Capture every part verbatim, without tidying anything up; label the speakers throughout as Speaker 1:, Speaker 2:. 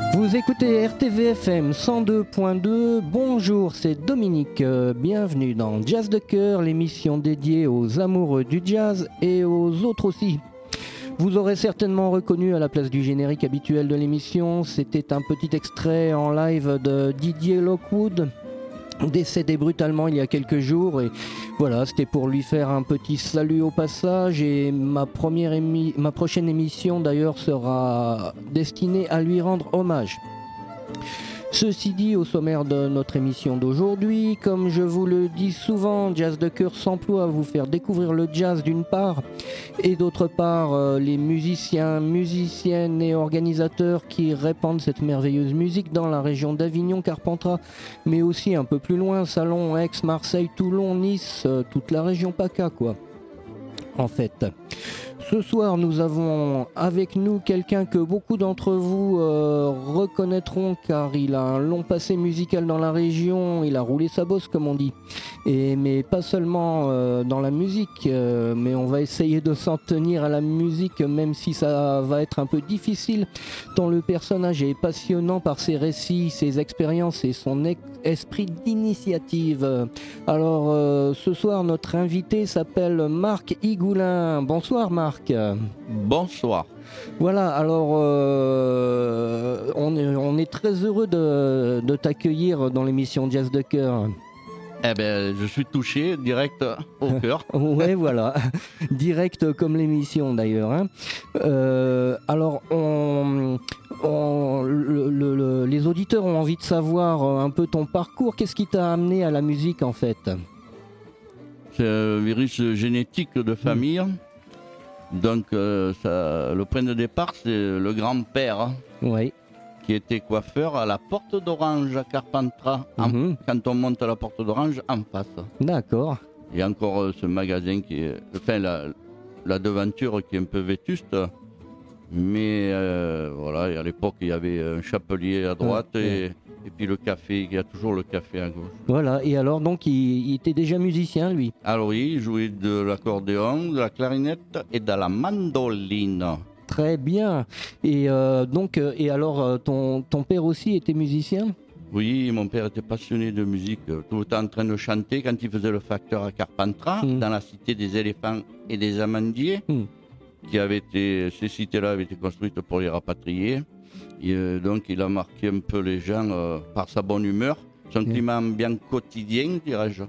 Speaker 1: Vous écoutez R T V F M cent deux point deux. Bonjour, c'est Dominique. Euh, bienvenue dans Jazz de Cœur, l'émission dédiée aux amoureux du jazz et aux autres aussi. Vous aurez certainement reconnu à la place du générique habituel de l'émission, c'était un petit extrait en live de Didier Lockwood, décédé brutalement il y a quelques jours, et voilà, c'était pour lui faire un petit salut au passage, et ma, première émi- ma prochaine émission d'ailleurs sera destinée à lui rendre hommage. Ceci dit, au sommaire de notre émission d'aujourd'hui, comme je vous le dis souvent, Jazz de Cœur s'emploie à vous faire découvrir le jazz d'une part, et d'autre part euh, les musiciens, musiciennes et organisateurs qui répandent cette merveilleuse musique dans la région d'Avignon, Carpentras, mais aussi un peu plus loin, Salon, Aix, Marseille, Toulon, Nice, euh, toute la région PACA quoi, en fait. Ce soir, nous avons avec nous quelqu'un que beaucoup d'entre vous euh, reconnaîtront car il a un long passé musical dans la région, il a roulé sa bosse comme on dit. Et, mais pas seulement euh, dans la musique, euh, mais on va essayer de s'en tenir à la musique même si ça va être un peu difficile, tant le personnage est passionnant par ses récits, ses expériences et son ex- esprit d'initiative. Alors euh, ce soir, notre invité s'appelle Marc Igoulin. Bonsoir Marc.
Speaker 2: Bonsoir.
Speaker 1: Voilà, alors euh, on, est, on est très heureux de, de t'accueillir dans l'émission Jazz de Cœur.
Speaker 2: Eh ben, je suis touché direct au cœur.
Speaker 1: Ouais, voilà, direct comme l'émission d'ailleurs. Hein. Euh, alors, on, on, le, le, le, les auditeurs ont envie de savoir un peu ton parcours. Qu'est-ce qui t'a amené à la musique en fait ?
Speaker 2: C'est un virus génétique de famille. Mmh. Donc, euh, ça, le point de départ, c'est le grand-père
Speaker 1: oui.
Speaker 2: qui était coiffeur à la Porte d'Orange à Carpentras. Mm-hmm. En, quand on monte à la Porte d'Orange, en face.
Speaker 1: D'accord.
Speaker 2: Il y a encore euh, ce magasin qui est... Enfin, la, la devanture qui est un peu vétuste. Mais euh, voilà, et à l'époque, il y avait un chapelier à droite ouais, et, ouais. et puis le café. Il y a toujours le café à gauche.
Speaker 1: Voilà, et alors, donc, il, il était déjà musicien, lui ?
Speaker 2: Alors oui, il jouait de l'accordéon, de la clarinette et de la mandoline.
Speaker 1: Très bien. Et euh, donc, et alors, ton, ton père aussi était musicien ?
Speaker 2: Oui, mon père était passionné de musique, tout le temps en train de chanter quand il faisait le facteur à Carpentras, mmh. dans la cité des éléphants et des amandiers. Mmh. Qui avait été, ces cités-là avaient été construites pour les rapatrier. Et euh, donc, il a marqué un peu les gens euh, par sa bonne humeur, son mmh. climat ambiant quotidien, dirais-je.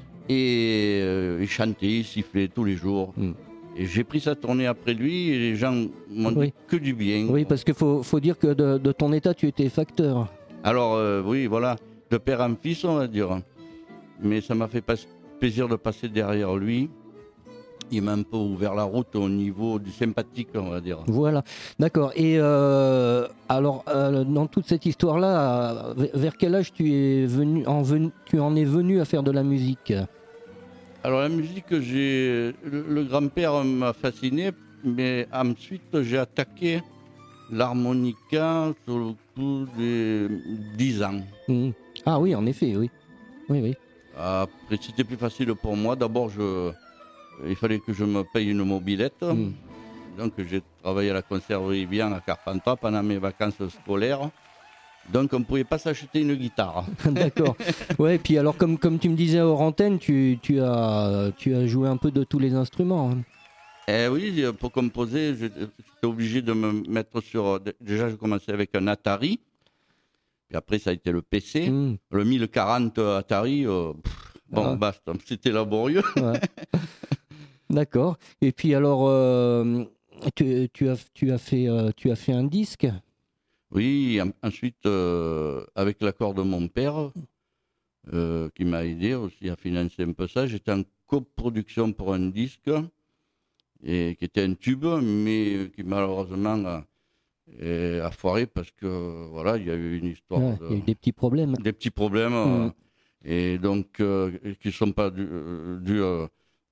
Speaker 2: Et euh, il chantait, il sifflait tous les jours. Mmh. Et j'ai pris sa tournée après lui et les gens m'ont
Speaker 1: oui.
Speaker 2: dit que du bien.
Speaker 1: Oui, parce qu'il faut, faut dire que de, de ton état, tu étais facteur.
Speaker 2: Alors, euh, oui, voilà, de père en fils, on va dire. Mais ça m'a fait pas, plaisir de passer derrière lui. Il m'a un peu ouvert la route au niveau du sympathique, on va dire.
Speaker 1: Voilà, d'accord. Et euh, alors, euh, dans toute cette histoire-là, vers quel âge tu, es venu, en venu, tu en es venu à faire de la musique ?
Speaker 2: Alors, la musique, j'ai, le, le grand-père m'a fasciné, mais ensuite, j'ai attaqué l'harmonica sur le coup des dix ans.
Speaker 1: Mmh. Ah oui, en effet, oui. Oui, oui.
Speaker 2: Après, c'était plus facile pour moi. D'abord, je... il fallait que je me paye une mobilette. Mmh. Donc j'ai travaillé à la conserverie bien à Carpentras pendant mes vacances scolaires. Donc on ne pouvait pas s'acheter une guitare.
Speaker 1: D'accord. Ouais, et puis alors comme, comme tu me disais hors antenne, tu, tu, as, tu as joué un peu de tous les instruments. Hein.
Speaker 2: Eh oui, pour composer, j'étais obligé de me mettre sur... Déjà, je commençais avec un Atari. Puis après, ça a été le P C. Mmh. Le mille quarante Atari, euh, pff, bon, ah. basta, c'était laborieux.
Speaker 1: Ouais. D'accord. Et puis alors, euh, tu, tu, as, tu, as fait, euh, tu as fait un disque ?
Speaker 2: Oui, en, ensuite, euh, avec l'accord de mon père, euh, qui m'a aidé aussi à financer un peu ça, j'étais en coproduction pour un disque, et, qui était un tube, mais qui malheureusement a, a foiré parce que, voilà, il y a eu une histoire...
Speaker 1: Ouais,
Speaker 2: de,
Speaker 1: il y a eu des petits problèmes.
Speaker 2: Des petits problèmes, mmh. euh, et donc, euh, qui ne sont pas dus... dus euh,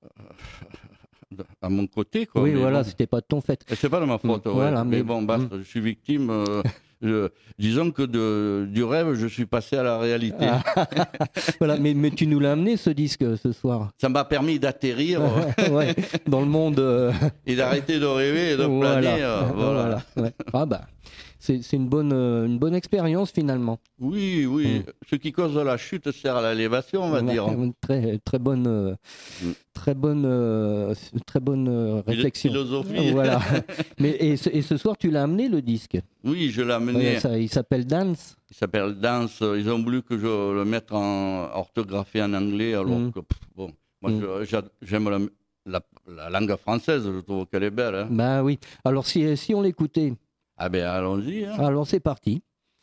Speaker 2: à mon côté, quoi.
Speaker 1: Oui,
Speaker 2: mais
Speaker 1: voilà,
Speaker 2: bon,
Speaker 1: c'était pas de ton fait.
Speaker 2: C'est pas de ma faute, mmh, ouais. Voilà, mais, mais bon, basta, mmh. je suis victime. Euh, je, disons que de, du rêve, je suis passé à la réalité. Ah.
Speaker 1: Voilà, mais, mais tu nous l'as amené ce disque ce soir.
Speaker 2: Ça m'a permis d'atterrir
Speaker 1: ouais, dans le monde euh...
Speaker 2: et d'arrêter de rêver et de
Speaker 1: voilà.
Speaker 2: planer. Euh, voilà.
Speaker 1: voilà. Ouais. Ah bah, c'est, c'est une bonne, une bonne expérience finalement.
Speaker 2: Oui, oui. Mmh. Ce qui cause la chute sert à l'élévation, on va ouais, dire.
Speaker 1: Très, très bonne, mmh. très bonne, euh, très bonne euh, réflexion.
Speaker 2: Philosophie.
Speaker 1: Voilà. Mais et ce, et ce soir, tu l'as amené le disque.
Speaker 2: Oui, je l'ai amené.
Speaker 1: Ouais, ça, il s'appelle Dance.
Speaker 2: Il s'appelle Dance. Ils ont voulu que je le mette en orthographe en anglais, alors mmh. que pff, bon, moi mmh. je, j'aime la, la, la langue française. Je trouve qu'elle est belle. Hein.
Speaker 1: Ben oui. Alors si, si on l'écoutait.
Speaker 2: Ah ben allons-y. Hein.
Speaker 1: Alors c'est parti.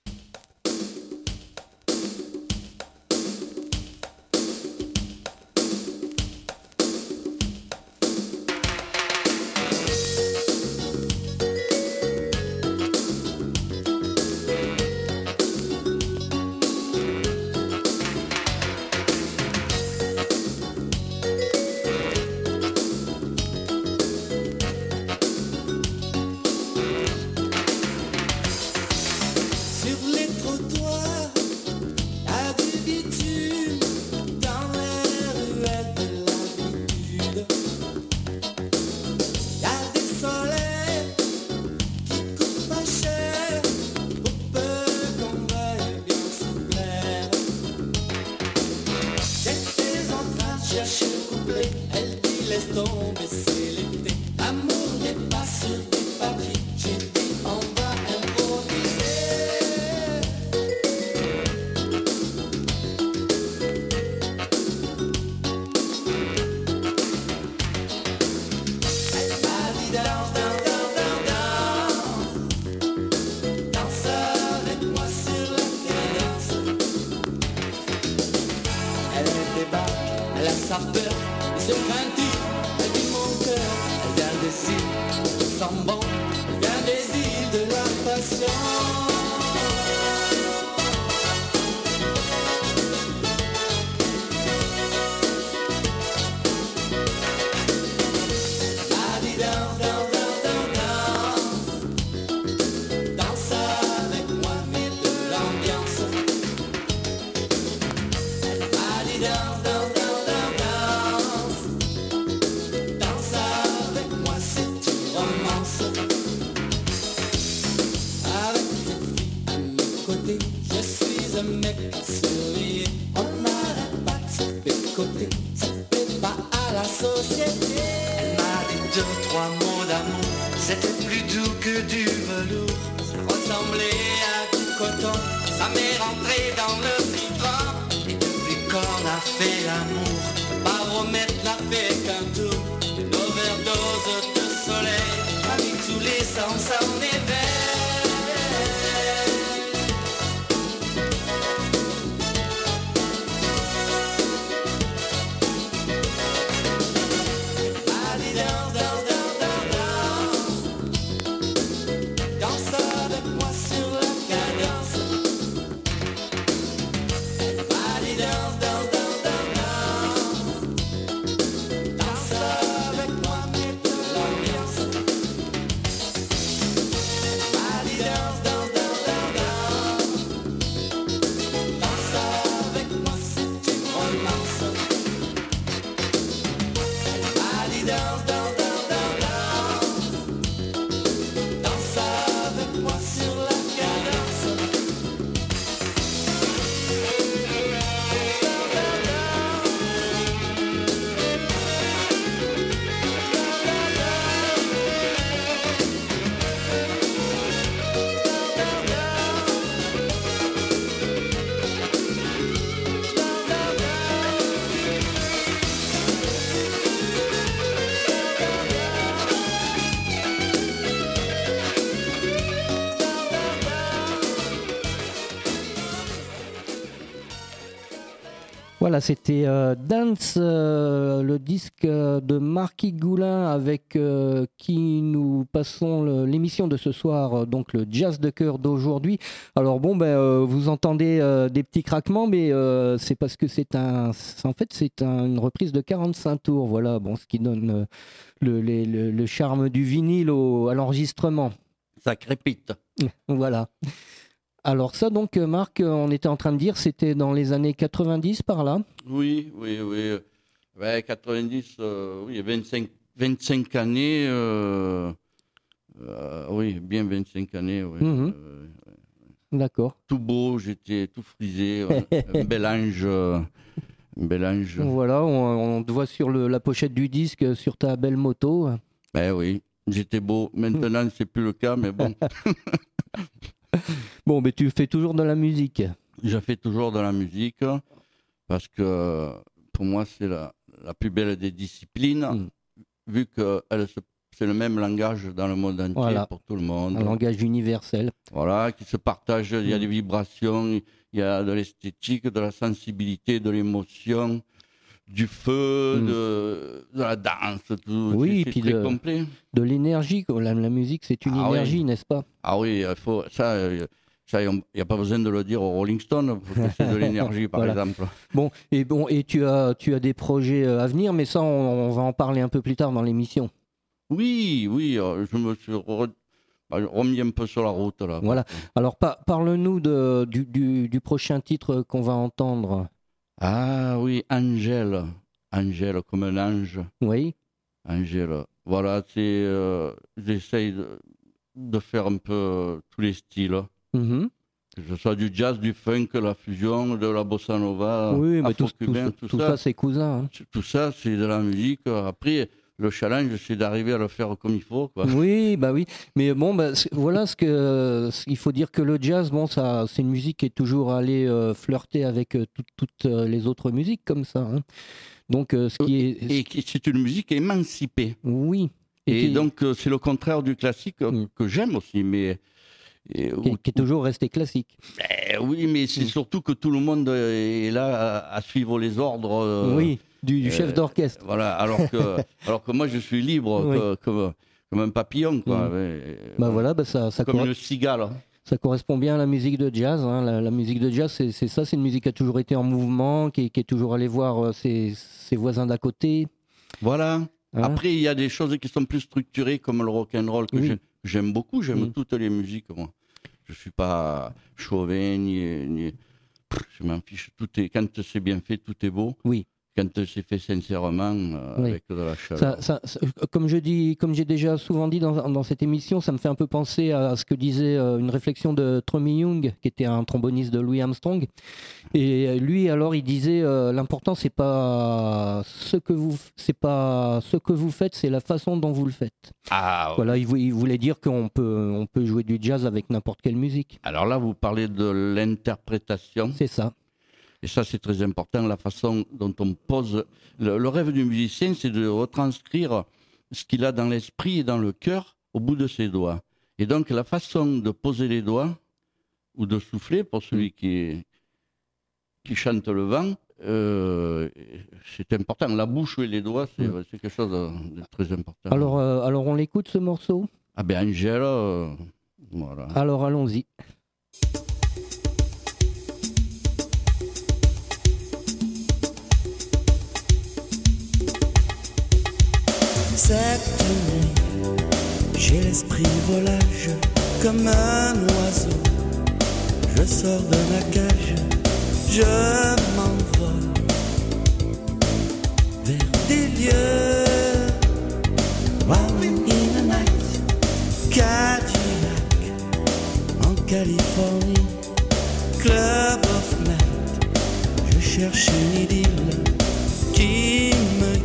Speaker 1: Voilà, c'était euh, Dance, euh, le disque de Marquis Goulin avec euh, qui nous passons le, l'émission de ce soir, donc le jazz de cœur d'aujourd'hui. Alors bon, ben euh, vous entendez euh, des petits craquements, mais euh, c'est parce que c'est un, en fait c'est un, une reprise de quarante-cinq tours. Voilà, bon, ce qui donne euh, le, le, le, le charme du vinyle au, à l'enregistrement.
Speaker 2: Ça crépite.
Speaker 1: Voilà. Alors ça donc Marc, on était en train de dire, c'était dans les années quatre-vingt-dix par là ?
Speaker 2: Oui, oui, oui. Ouais, quatre-vingt-dix, euh, oui, vingt-cinq, vingt-cinq années, euh, euh, Oui, bien vingt-cinq années. Ouais.
Speaker 1: Mmh.
Speaker 2: Euh,
Speaker 1: D'accord.
Speaker 2: tout beau, j'étais tout frisé, un, un bel ange. Euh, un bel ange.
Speaker 1: Voilà, on, on te voit sur le, la pochette du disque, sur ta belle moto.
Speaker 2: Ben oui, j'étais beau. Maintenant, c'est plus le cas, mais bon.
Speaker 1: Bon, mais tu fais toujours de la musique.
Speaker 2: Je fais toujours de la musique parce que pour moi, c'est la, la plus belle des disciplines, mmh. vu que elle se, c'est le même langage dans le monde entier, voilà. Pour tout le monde.
Speaker 1: Un langage universel.
Speaker 2: Voilà, qui se partage. Il y a des vibrations, il y a de l'esthétique, de la sensibilité, de l'émotion, du feu, mmh. de, de la danse, tout.
Speaker 1: Oui,
Speaker 2: c'est,
Speaker 1: puis
Speaker 2: c'est très
Speaker 1: de,
Speaker 2: complet.
Speaker 1: De l'énergie. La, la musique, c'est une ah, énergie, oui. N'est-ce pas?
Speaker 2: Ah oui, il faut ça. Il n'y a pas besoin de le dire aux Rolling Stones, parce que c'est de l'énergie, par voilà. exemple.
Speaker 1: Bon, et, bon, et tu, as, tu as des projets à venir, mais ça, on, on va en parler un peu plus tard dans l'émission.
Speaker 2: Oui, oui, je me suis re... remis un peu sur la route. Là.
Speaker 1: Voilà. Alors, pa- parle-nous de, du, du, du prochain titre qu'on va entendre.
Speaker 2: Ah oui, Angèle. Angèle, comme un ange.
Speaker 1: Oui.
Speaker 2: Angèle. Voilà, c'est, euh, j'essaye de, de faire un peu tous les styles. Mmh. Que ce soit du jazz, du funk, la fusion, de la bossa nova,
Speaker 1: oui, mais tout, tout,
Speaker 2: tout,
Speaker 1: tout
Speaker 2: ça,
Speaker 1: ça, c'est cousin. Hein.
Speaker 2: Tout ça, c'est de la musique. Après, le challenge, c'est d'arriver à le faire comme il faut. Quoi.
Speaker 1: Oui, bah oui. Mais bon, bah, voilà ce que il faut dire que le jazz, bon, ça, c'est une musique qui est toujours allée euh, flirter avec euh, tout, toutes euh, les autres musiques comme ça. Hein. Donc, euh, ce qui est
Speaker 2: et, et c'est une musique émancipée.
Speaker 1: Oui.
Speaker 2: Et, et qui... donc, euh, c'est le contraire du classique mm. que j'aime aussi, mais.
Speaker 1: Et, qui, où, qui est toujours resté classique.
Speaker 2: Eh, oui, mais c'est mmh. surtout que tout le monde est là à, à suivre les ordres. Euh,
Speaker 1: oui, du, du euh, chef d'orchestre.
Speaker 2: Voilà, alors que, alors que moi je suis libre oui. que, comme, comme un papillon. Quoi.
Speaker 1: Mmh. Mais, bah voilà, bah ça, ça
Speaker 2: comme cor- une cigale.
Speaker 1: Ça correspond bien à la musique de jazz. Hein. La, la musique de jazz, c'est, c'est ça, c'est une musique qui a toujours été en mouvement, qui, qui est toujours allée voir ses, ses voisins d'à côté.
Speaker 2: Voilà. Hein? Après, il y a des choses qui sont plus structurées, comme le rock'n'roll, que oui. j'aime, j'aime beaucoup. J'aime mmh. toutes les musiques, moi. Je ne suis pas chauvin, ni, ni... Pff, je m'en fiche. Tout est... Quand c'est bien fait, tout est beau.
Speaker 1: Oui.
Speaker 2: Quand c'est fait sincèrement, euh, oui. avec de la chaleur.
Speaker 1: Ça, ça, ça, comme, je dis, comme j'ai déjà souvent dit dans, dans cette émission, ça me fait un peu penser à ce que disait euh, une réflexion de Trummy Young, qui était un tromboniste de Louis Armstrong. Et lui, alors, il disait euh, l'important, c'est pas ce que vous, c'est pas ce que vous faites, c'est la façon dont vous le faites.
Speaker 2: Ah, oui.
Speaker 1: Voilà, il, il voulait dire qu'on peut, on peut jouer du jazz avec n'importe quelle musique.
Speaker 2: Alors là, vous parlez de l'interprétation.
Speaker 1: C'est ça.
Speaker 2: Et ça, c'est très important, la façon dont on pose. Le, le rêve du musicien, c'est de retranscrire ce qu'il a dans l'esprit et dans le cœur au bout de ses doigts. Et donc, la façon de poser les doigts, ou de souffler, pour celui qui, est, qui chante le vent, euh, c'est important. La bouche et les doigts, c'est, mmh. c'est quelque chose de, de très important.
Speaker 1: Alors, euh, alors, on l'écoute, ce morceau ?
Speaker 2: Ah ben, Angèle, euh, voilà.
Speaker 1: Alors, allons-y.
Speaker 3: Cette nuit, j'ai l'esprit volage comme un oiseau. Je sors de ma cage, je m'envole vers des lieux. Wild in the night, Cadillac en Californie, Club of Night. Je cherche une idylle qui me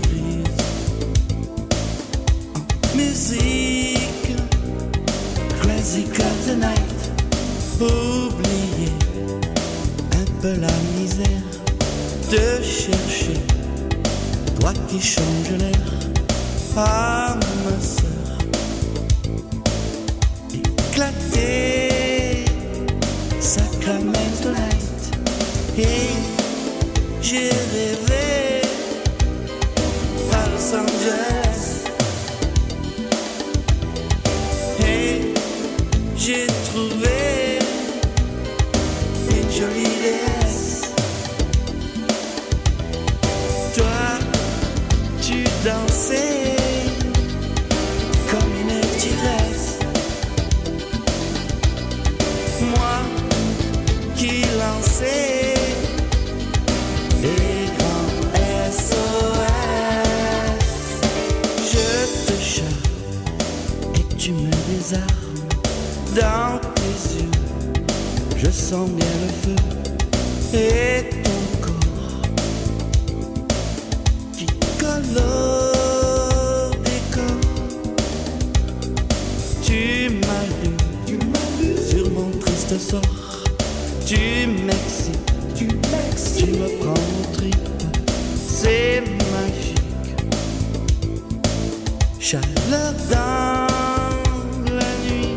Speaker 3: musique, crazy car tonight. Oublier un peu la misère de chercher toi qui changes l'air, âme sœur. Éclater Sacramento night. Et j'ai rêvé à Los Angeles. J'ai trouvé une jolie déesse. Toi, tu dansais comme une tigresse. Moi, qui lançais les grands S O S. Je te charme et tu me désires. Je sens bien le feu et ton corps qui colle au décor. Tu m'allumes sur mon triste sort. Tu m'excites, tu m'excites, tu me prends au tripes, c'est magique. Chaleur dans la nuit,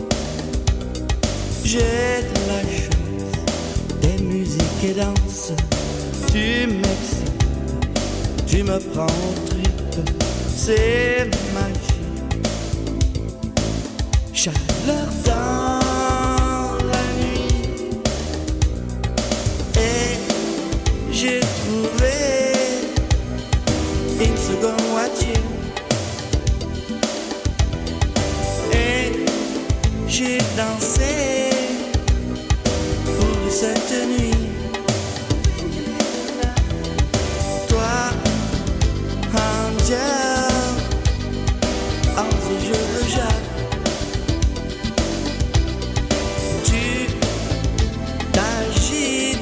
Speaker 3: j'ai de la chance, des musiques et danses. Tu m'excites, tu me prends au tripes, c'est magique. Chaleur dans j'ai trouvé une seconde moitié et j'ai dansé pour cette nuit. Toi, Angel, entre jeu de Jacques, tu t'agites.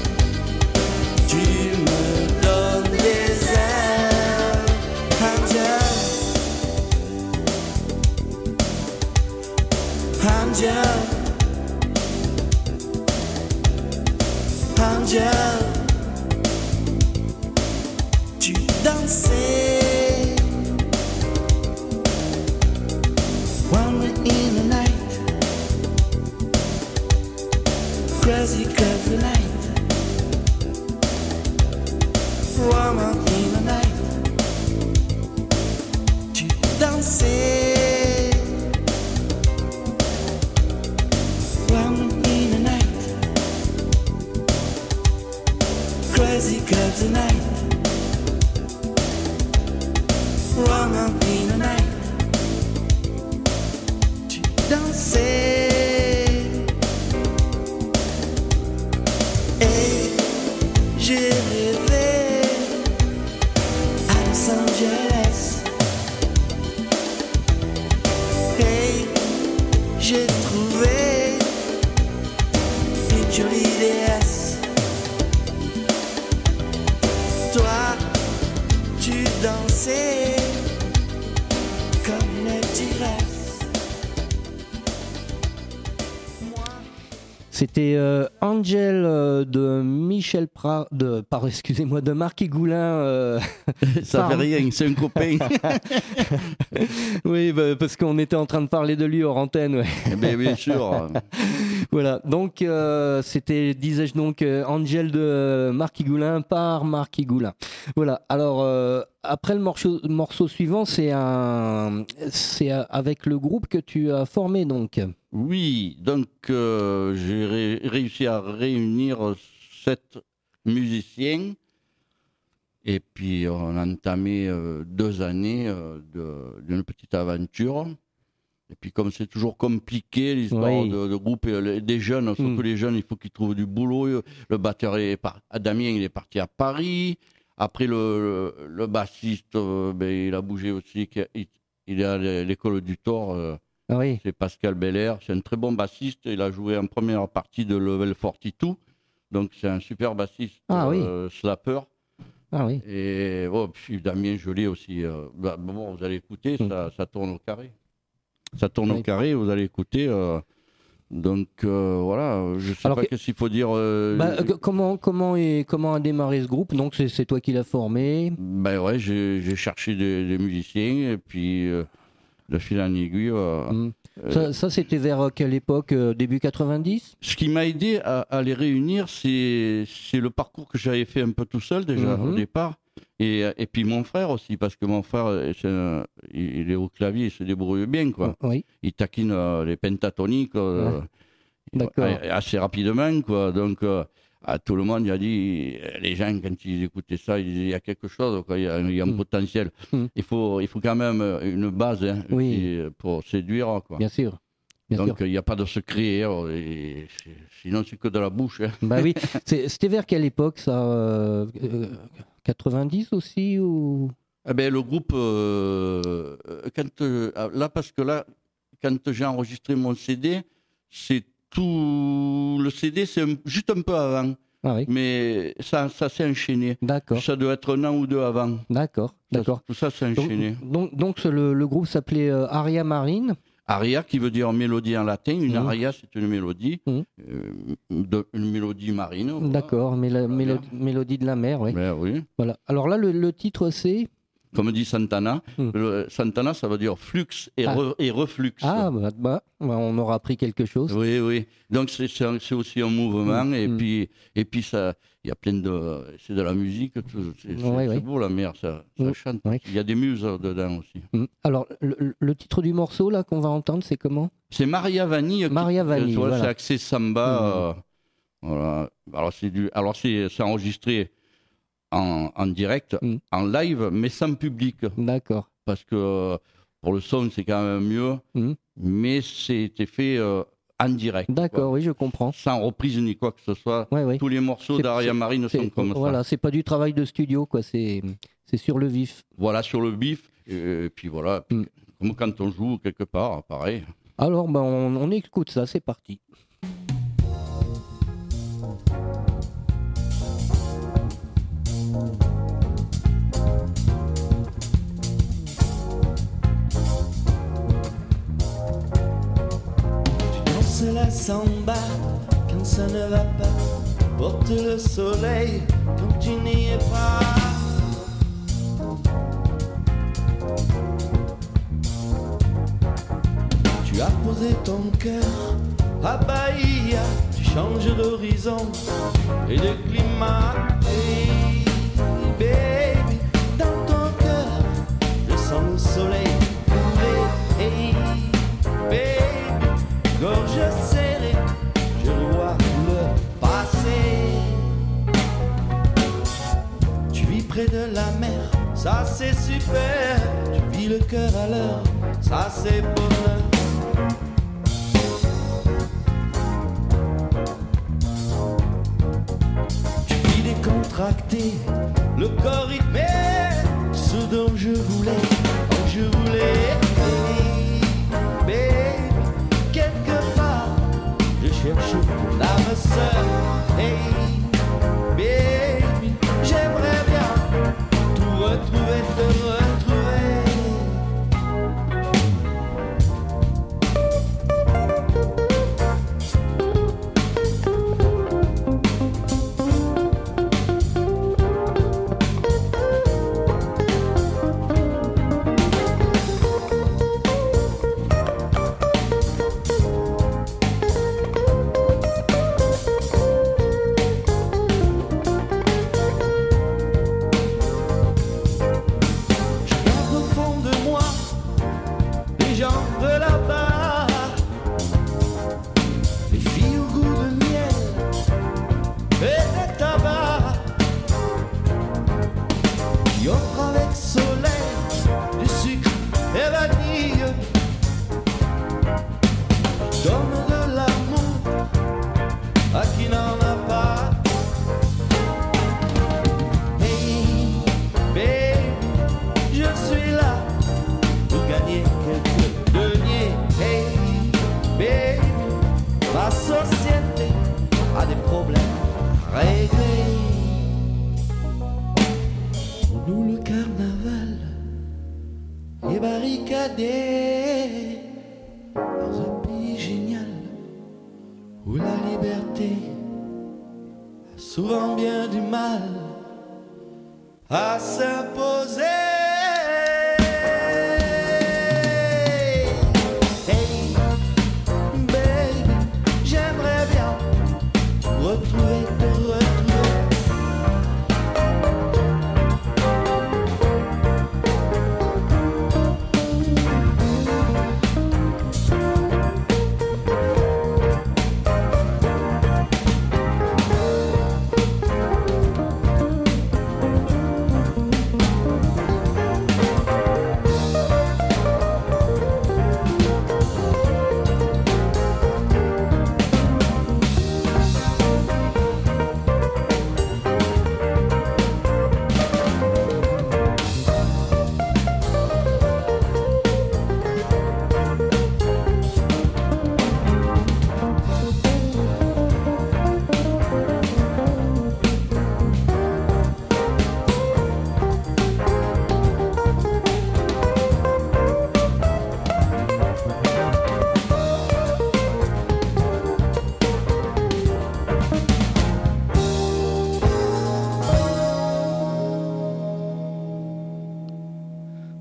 Speaker 3: Angel, Angel, tu dansais. When we're in the night, crazy, crazy night. Woman in the night, tu dansais. Crazy crazy night, wrong on in the night, tu dansais et j'ai rêvé à Los Angeles et j'ai trouvé une jolie déesse. Toi, tu dansais comme une tigresse. Moi...
Speaker 1: C'était euh, Angel euh, de Michel Prat, de, par, excusez-moi, de Marquis Goulin. Euh,
Speaker 2: Ça
Speaker 1: par...
Speaker 2: fait rien, c'est un copain.
Speaker 1: Oui, bah, parce qu'on était en train de parler de lui hors antenne. Ouais.
Speaker 2: Eh bien, bien sûr.
Speaker 1: Voilà, donc euh, c'était, disais-je donc, euh, Angel de Marquis Goulin par Marquis Goulin. Voilà, alors euh, après le morceau, morceau suivant, c'est, un, c'est avec le groupe que tu as formé donc.
Speaker 2: Oui, donc euh, j'ai ré- réussi à réunir sept musiciens et puis on a entamé euh, deux années euh, de, d'une petite aventure. Et puis comme c'est toujours compliqué l'histoire oui. de, de groupe et des jeunes, surtout mm. les jeunes, il faut qu'ils trouvent du boulot. Le batteur est par... Damien, il est parti à Paris. Après le, le, le bassiste, euh, ben, il a bougé aussi. Il, il est à l'école du Thor. Euh, ah oui. C'est Pascal Belair. C'est un très bon bassiste. Il a joué en première partie de Level quarante-deux. Donc c'est un super bassiste, ah, euh, oui. slapper.
Speaker 1: Ah oui.
Speaker 2: Et oh, puis Damien, je l'ai aussi. Euh, bah, bon, vous allez écouter, mm. ça, ça tourne au carré. Ça tourne oui. au carré, vous allez écouter. Euh, donc euh, voilà, je ne sais Alors pas que... qu'est-ce qu'il faut dire. Euh...
Speaker 1: Bah, euh, comment, comment, est, comment a démarré ce groupe? Donc c'est, c'est toi qui l'as formé?
Speaker 2: Ben ouais, j'ai, j'ai cherché des, des musiciens et puis euh, de fil en aiguille. Euh,
Speaker 1: mmh. ça, ça c'était vers quelle époque? euh, Début quatre-vingt-dix?
Speaker 2: Ce qui m'a aidé à, à les réunir, c'est, c'est le parcours que j'avais fait un peu tout seul déjà mmh. au départ. Et, et puis mon frère aussi, parce que mon frère, c'est un, il est au clavier, il se débrouille bien, quoi.
Speaker 1: Oui.
Speaker 2: Il taquine euh, les pentatoniques euh, ouais. assez rapidement, quoi. Donc, euh, à tout le monde, il a dit, les gens, quand ils écoutaient ça, ils disaient, il y a quelque chose, quoi, il y a, il y a un mmh. potentiel. Mmh. Il faut, il faut quand même une base hein,
Speaker 1: oui.
Speaker 2: pour séduire, quoi.
Speaker 1: Bien sûr. Bien
Speaker 2: Donc il n'y a pas de secret, hein, et sinon c'est que de la bouche. Hein.
Speaker 1: Bah oui, c'est, c'était vers quelle époque ça euh, quatre-vingt-dix aussi ou...
Speaker 2: Eh ben, le groupe, euh, quand, euh, là parce que là, quand j'ai enregistré mon C D, c'est tout le C D, c'est un, juste un peu avant.
Speaker 1: Ah oui.
Speaker 2: Mais ça, ça s'est enchaîné.
Speaker 1: D'accord.
Speaker 2: Ça doit être un an ou deux avant.
Speaker 1: D'accord, d'accord.
Speaker 2: Ça, tout ça s'est enchaîné.
Speaker 1: Donc, donc, donc le, le groupe s'appelait euh, Aria Marine.
Speaker 2: Aria, qui veut dire mélodie en latin. Une
Speaker 1: mmh.
Speaker 2: aria, c'est une mélodie. Mmh. Euh, de, une mélodie marine. Voilà.
Speaker 1: D'accord, mais la mélodie, mélodie de la mer, oui.
Speaker 2: Ben, oui.
Speaker 1: Voilà. Alors là, le, le titre, c'est...
Speaker 2: Comme dit Santana, mmh. le, Santana, ça veut dire flux et, ah. re, et reflux.
Speaker 1: Ah, bah, bah, on aura appris quelque chose.
Speaker 2: Oui, oui. Donc, c'est, c'est, un, c'est aussi un mouvement. Mmh. Et, mmh. Puis, et puis, ça, il y a plein de... C'est de la musique. Tout, c'est, c'est, oui, c'est oui. beau, la mer, ça, ça mmh. chante. Oui. Il y a des muses dedans aussi.
Speaker 1: Mmh. Alors, le, le titre du morceau, là, qu'on va entendre, c'est comment ?
Speaker 2: C'est Maria Vanille.
Speaker 1: Maria
Speaker 2: qui,
Speaker 1: Vanille,
Speaker 2: vois,
Speaker 1: voilà.
Speaker 2: C'est axé samba. Mmh. Euh, voilà. Alors, c'est, du, alors c'est, c'est enregistré... En, en direct, mmh. en live, mais sans public.
Speaker 1: D'accord.
Speaker 2: Parce que pour le son, c'est quand même mieux, mmh. mais c'était fait euh, en direct.
Speaker 1: D'accord, quoi. Oui, je comprends.
Speaker 2: Sans reprise ni quoi que ce soit.
Speaker 1: Ouais, ouais.
Speaker 2: Tous les morceaux
Speaker 1: c'est,
Speaker 2: d'Aria
Speaker 1: c'est,
Speaker 2: Marine
Speaker 1: c'est,
Speaker 2: sont comme
Speaker 1: voilà, ça.
Speaker 2: Voilà,
Speaker 1: c'est pas du travail de studio, quoi. C'est, c'est sur le vif.
Speaker 2: Voilà, sur le vif. Et, et puis voilà, mmh. comme quand on joue quelque part, pareil.
Speaker 1: Alors, ben, on, on écoute ça, c'est parti.
Speaker 3: La samba quand ça ne va pas, porte le soleil quand tu n'y es pas. Tu as posé ton cœur à Bahia, tu changes d'horizon et de climat. Hey, baby, dans ton cœur, je sens le soleil couler. Hey, baby, gorge serrée, je vois le passé. Tu vis près de la mer, ça c'est super. Tu vis le cœur à l'heure, ça c'est bonheur. Tu vis décontracté, le corps rythmé, ce dont je voulais, dont je voulais. Hey, baby, quelque part, je cherche l'âme sœur. Hey, baby, j'aimerais bien tout retrouver, te retrouver. Souvent bien du mal à s'imposer. Hey, baby, j'aimerais bien retrouver, te retrouver.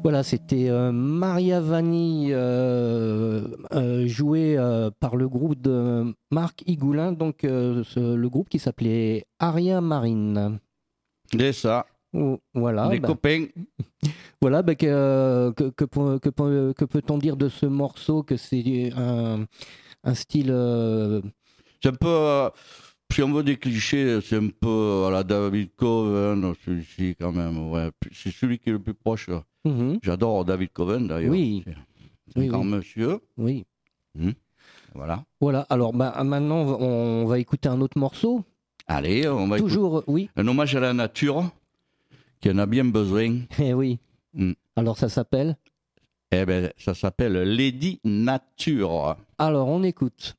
Speaker 1: Voilà, c'était euh, Maria Vanni, euh, euh, jouée euh, par le groupe de Marc Higoulin, donc euh, ce, le groupe qui s'appelait Aria Marine.
Speaker 2: C'est ça.
Speaker 1: Oh, voilà.
Speaker 2: Les
Speaker 1: bah,
Speaker 2: copains.
Speaker 1: Voilà, bah, que, que, que, que, que, que peut-on dire de ce morceau, que c'est un, un style... Euh...
Speaker 2: C'est un peu... Euh, si on veut des clichés, c'est un peu à la David Coven, celui-ci quand même. Ouais. C'est celui qui est le plus proche. Mm-hmm. J'adore David Coven d'ailleurs.
Speaker 1: Oui.
Speaker 2: C'est un
Speaker 1: oui,
Speaker 2: grand
Speaker 1: oui.
Speaker 2: monsieur.
Speaker 1: Oui.
Speaker 2: Mmh. Voilà.
Speaker 1: Voilà, alors bah, maintenant on va écouter un autre morceau.
Speaker 2: Allez, on va
Speaker 1: Toujours,
Speaker 2: écouter
Speaker 1: oui.
Speaker 2: Un hommage à la nature, qui en a bien besoin.
Speaker 1: Eh oui. Mmh. Alors ça s'appelle
Speaker 2: Eh bien, ça s'appelle Lady Nature.
Speaker 1: Alors on écoute.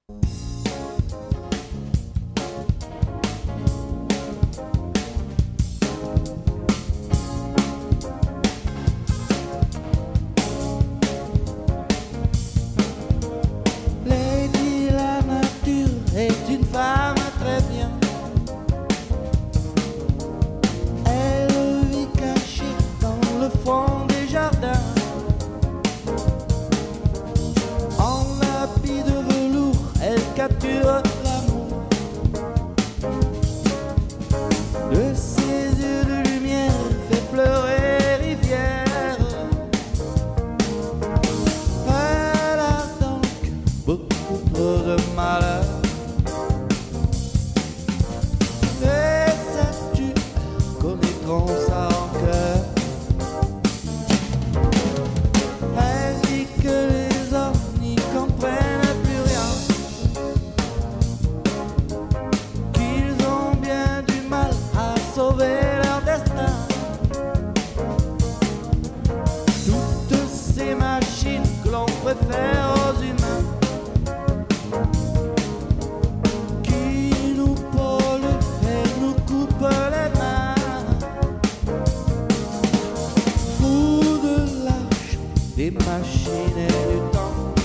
Speaker 3: Femme très bien, elle vit cachée dans le fond des jardins, en habit de velours, elle capture l'amour. De ses yeux de lumière fait pleurer rivière. Elle a donc beaucoup trop de malheur. Ça en cœur. Elle dit que les hommes n'y comprennent plus rien, qu'ils ont bien du mal à sauver leur destin. Toutes ces machines que l'on préfère aux humains, qui nous polluent et nous coupent les mains. Des machines et du temps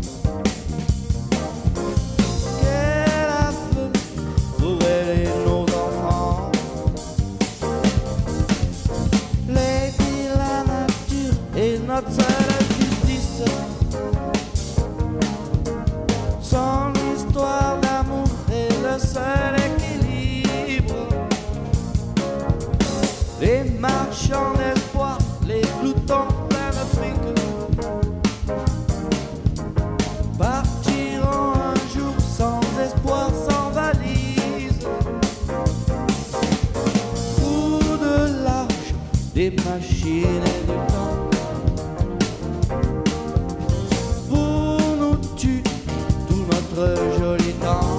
Speaker 3: qu'elle a fait pour elle et nos enfants. Lady la nature est notre seule justice. Son histoire d'amour est le seul équilibre. Les marchands d'espoir, les gloutons pleins de fric, partiront un jour sans espoir, sans valise, pour de l'argent, des machines et du temps, pour nous tuer tout notre joli temps.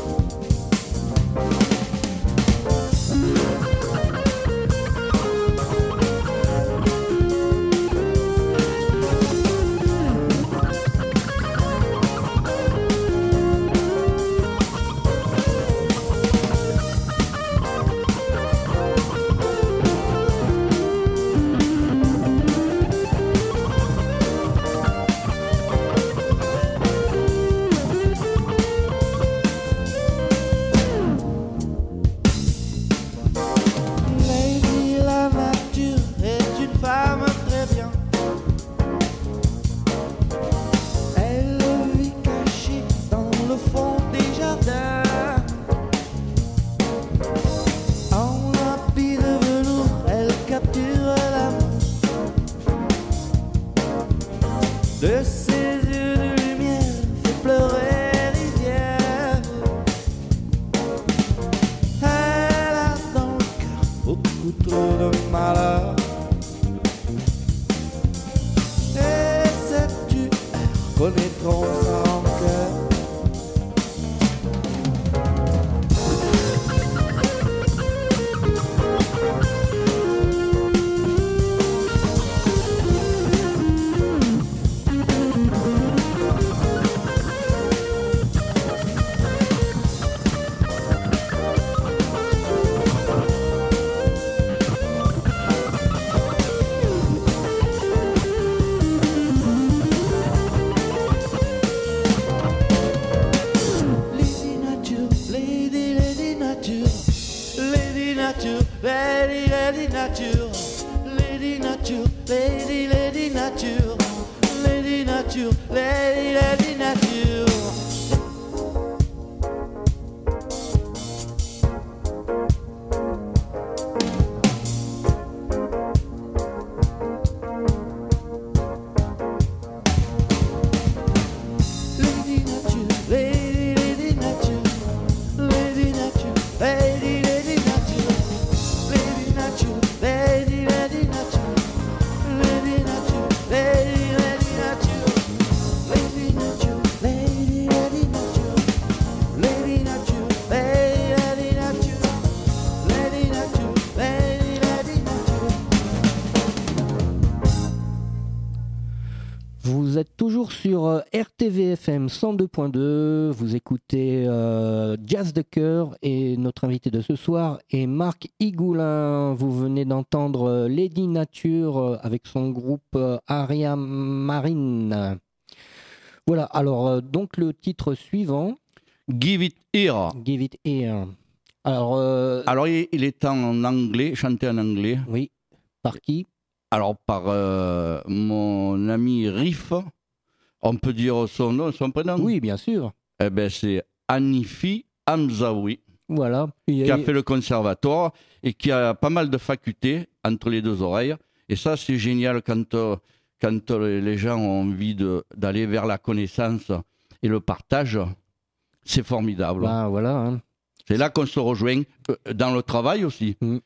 Speaker 3: De ses yeux de lumière fait pleurer rivière. Elle a dans le cœur beaucoup trop de malheur. Et sais-tu, elles connaîtront ça en cœur. Lady Nature, Lady, Lady Nature, Lady Nature. nature, lady, lady nature, lady nature, lady, lady nature.
Speaker 1: Vous êtes toujours sur R T V F M cent deux point deux, vous écoutez euh, Jazz de Cœur et notre invité de ce soir est Marc Higoulin. Vous venez d'entendre Lady Nature avec son groupe euh, Aria Marine. Voilà, alors euh, donc le titre suivant.
Speaker 2: Give It Here.
Speaker 1: Give It Here. Alors, euh...
Speaker 2: alors il, il est en anglais, chanté en anglais.
Speaker 1: Oui, par qui ?
Speaker 2: Alors, par euh, mon ami Riff, on peut dire son nom, son prénom ?
Speaker 1: Oui, bien sûr.
Speaker 2: Eh bien, c'est Hanifi Hamzaoui,
Speaker 1: voilà.
Speaker 2: qui a... a fait le conservatoire et qui a pas mal de facultés entre les deux oreilles. Et ça, c'est génial quand, euh, quand les gens ont envie de, d'aller vers la connaissance et le partage. C'est formidable.
Speaker 1: Ben, voilà. Hein.
Speaker 2: C'est là qu'on se rejoint, euh, dans le travail aussi.
Speaker 1: Mm.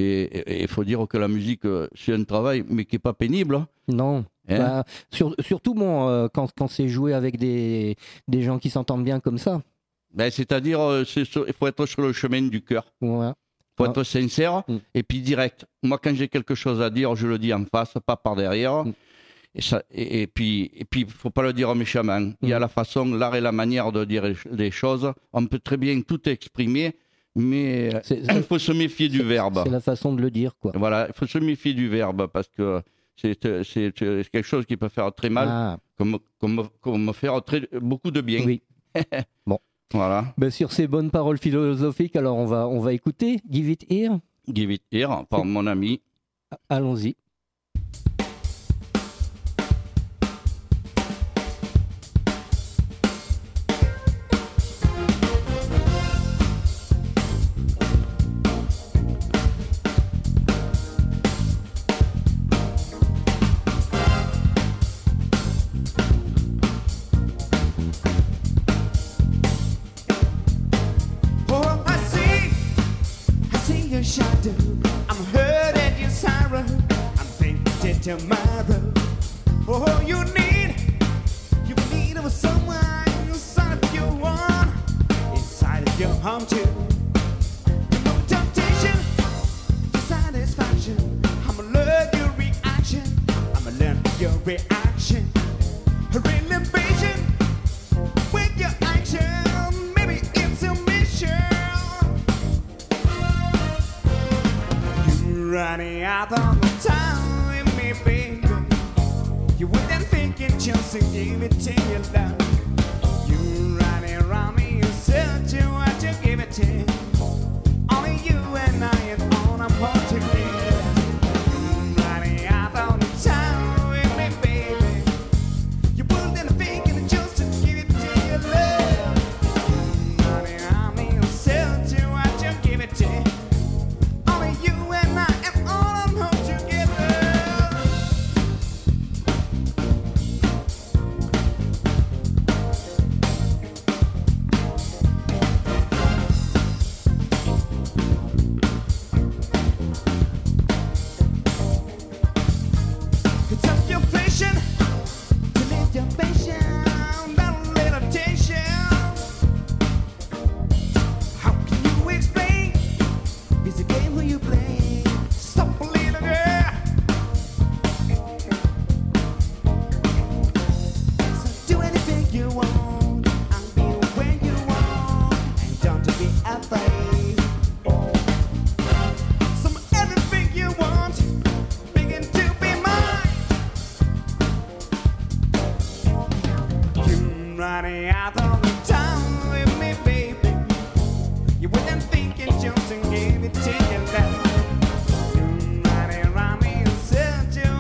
Speaker 2: Et il faut dire que la musique, c'est un travail, mais qui n'est pas pénible.
Speaker 1: Non. Hein bah, sur, surtout bon, euh, quand, quand c'est joué avec des, des gens qui s'entendent bien comme ça.
Speaker 2: Ben, c'est-à-dire, il faut être sur le chemin du cœur. Il ouais. faut ah. être sincère mm. et puis direct. Moi, quand j'ai quelque chose à dire, je le dis en face, pas par derrière. Mm. Et, ça, et, et puis, il ne faut pas le dire méchamment. Mm. Il y a la façon, l'art et la manière de dire les choses. On peut très bien tout exprimer. Mais il faut se méfier du verbe.
Speaker 1: C'est la façon de le dire, quoi.
Speaker 2: Voilà, il faut se méfier du verbe parce que c'est, c'est, c'est quelque chose qui peut faire très mal, ah. comme, comme, comme faire très, beaucoup de bien.
Speaker 1: Oui. Bon.
Speaker 2: Voilà.
Speaker 1: Ben, sur ces bonnes paroles philosophiques, alors on va, on va écouter Give It Here.
Speaker 2: Give It Here, par mon ami.
Speaker 1: Allons-y.
Speaker 3: Your mother, oh, you need, you need of someone inside of your one, inside of your home too. No temptation, satisfaction. I'ma learn your reaction. I'ma learn your reaction. Renovation with your action. Maybe it's a mission. You're running out on the time. Baby, you wouldn't think it just to give it to your love. You running around me, you said you what you give it to. Only you and I and all I'm holding me. Running out all the time with me, baby. You wouldn't think it just to give it to your love. Running around me, you said you what you give it to. Only you and I and all I'm holding together. Gave it to you, love. You running around me and said you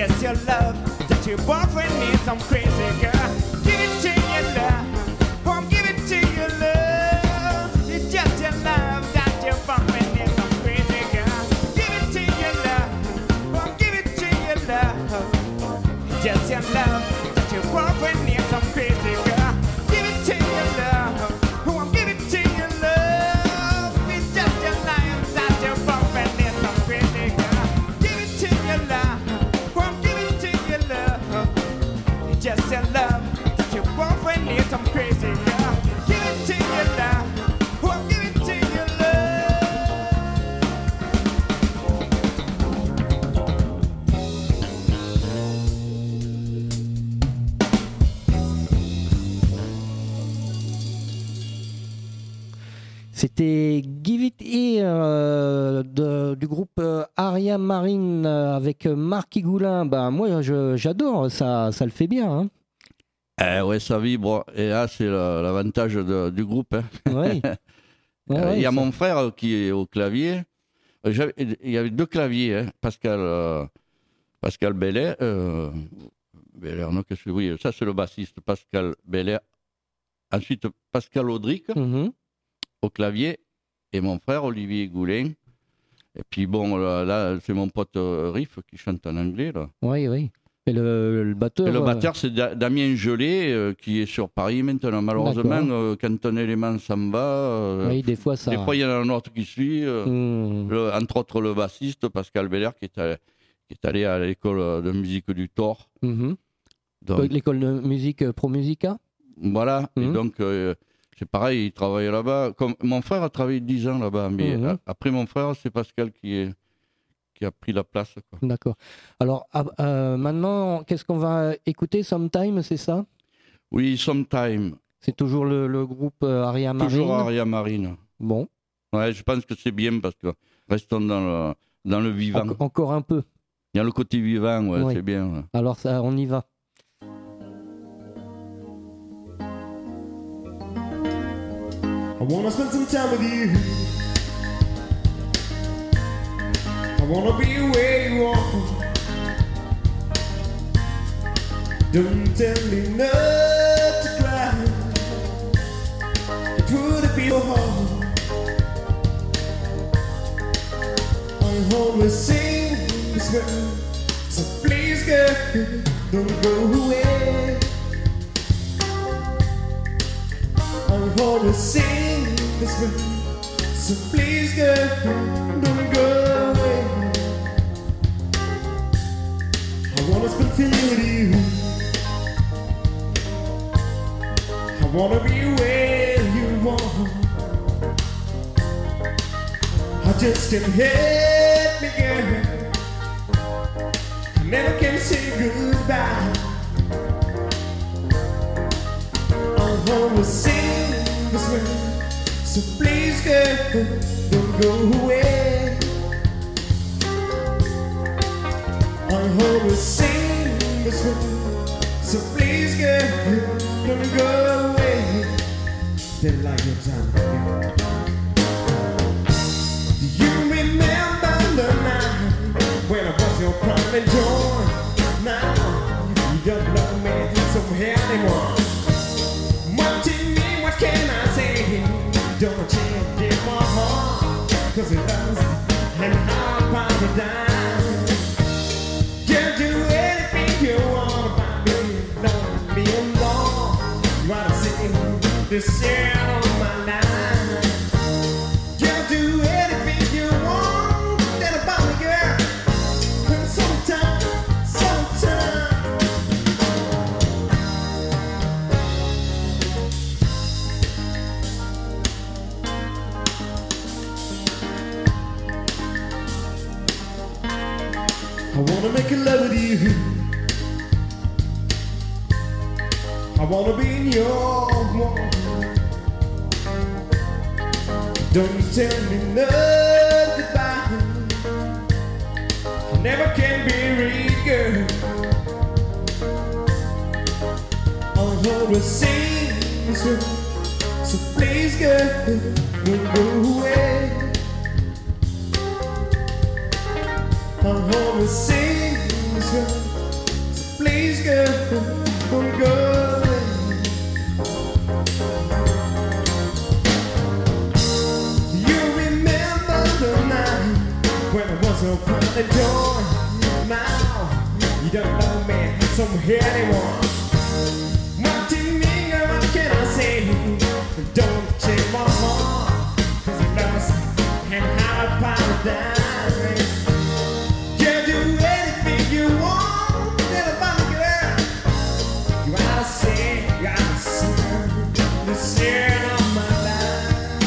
Speaker 3: just your love that your boyfriend needs. I'm crazy, girl. Give it to your love. Oh, I'm giving to your love. It's just your love that your boyfriend needs. I'm crazy, girl. Give it to your love. Oh, I'm giving to your love. It's just your love that your boyfriend needs. I'm crazy, girl. Give it to your love. Oh, I'm giving to your love. It's just your love that your boyfriend needs. I'm crazy, girl. Give it to your love. Oh, I'm giving to your love. It's just your love that your boyfriend needs. I'm crazy, girl. Give it to your love. Oh, I'm giving to your
Speaker 1: C'était Give It Here euh, de- du groupe euh, Aria Marine euh, avec euh, Marc Higoulin. Bah, moi, je- j'adore, ça, ça le fait bien. Hein.
Speaker 2: Eh ouais, ça vibre. Et là, c'est la- l'avantage de- du groupe. Hein.
Speaker 1: Ouais. Ouais,
Speaker 2: Euh,
Speaker 1: ouais,
Speaker 2: Il y a
Speaker 1: ça-
Speaker 2: mon frère qui est au clavier. Euh, j'avais- Il y avait deux claviers, hein. Pascal, euh, Pascal Bellet. Euh, Bellaire, non, qu'est-ce que oui, ça c'est le bassiste, Pascal Bellet. Ensuite, Pascal Audric
Speaker 1: Mhm.
Speaker 2: au clavier et mon frère Olivier Goulin. Et puis bon, là, là, c'est mon pote euh, Riff qui chante en anglais. Là.
Speaker 1: Oui, oui. Et le, le batteur.
Speaker 2: Et le
Speaker 1: euh,
Speaker 2: batteur, c'est Da- Damien Gelé euh, qui est sur Paris maintenant. Malheureusement,
Speaker 1: D'accord.
Speaker 2: euh, quand un élément s'en va, euh,
Speaker 1: oui, des fois, ça.
Speaker 2: des fois il y en a un autre qui suit. euh,
Speaker 1: Hmm.
Speaker 2: le- entre autres, le bassiste Pascal Beller qui est, allé, qui est allé à l'école de musique du Thor.
Speaker 1: Mhm.
Speaker 2: Donc,
Speaker 1: L'école de musique euh, Pro Musica.
Speaker 2: voilà. Et
Speaker 1: Mhm.
Speaker 2: donc, euh, c'est pareil, il travaille là-bas. Comme, mon frère a travaillé dix ans là-bas, mais
Speaker 1: Mhm.
Speaker 2: a- après mon frère, c'est Pascal qui, est, qui a pris la place. Quoi.
Speaker 1: D'accord. Alors, ah, euh, maintenant, qu'est-ce qu'on va écouter? Sometime, c'est ça?
Speaker 2: Oui, Sometime.
Speaker 1: C'est toujours le, le groupe euh, Aria Marine.
Speaker 2: Toujours Aria Marine.
Speaker 1: Bon,
Speaker 2: Ouais, je pense que c'est bien parce que restons dans le, dans le vivant.
Speaker 1: en- encore un peu.
Speaker 2: Il y a le côté vivant, ouais,
Speaker 1: Oui.
Speaker 2: c'est bien. Ouais.
Speaker 1: Alors, ça, on y va.
Speaker 3: I wanna spend some time with you. I wanna be where you are. Don't tell me not to cry. It would be so hard. I always sing this way. So please, girl, don't go away. I always sing this way. So please, girl, don't go away. I wanna spend time with you. I wanna be where you are. I just can't help me, girl. I never can say goodbye. I always sing this way. So please, girl, don't go away. I always sing this way. So please, girl, don't go away. Didn't like your time. Do you remember the night when I was your prime and joy? Now you don't love me so anymore. What to me, what can I say? Don't change in my heart, cause it loves and I'm paradise. Can't do anything you want about me, don't be alone. Wanna sing this year on my life. Can't do anything you want, that about me, girl. And sometime, sometime. I wanna make love with you. I wanna be in your world. Don't tell me no goodbye. I never can be real, girl. I'll always sing this way. So please, girl, don't go away. I'll always sing this way. days go, go away. You remember the night when I was open the door. Now you don't know me from here anymore. What do you mean, girl? What can I say? Don't change my heart, 'cause it knows and how to paradise. Can't do anything you want, little bunny girl. You gotta say, you gotta sing the sin of my life.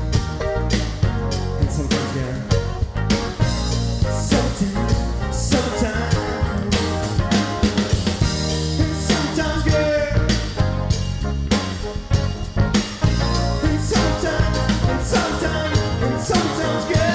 Speaker 3: And sometimes, girl, sometimes, sometimes, and sometimes, girl, and sometimes, and sometimes, and sometimes, girl.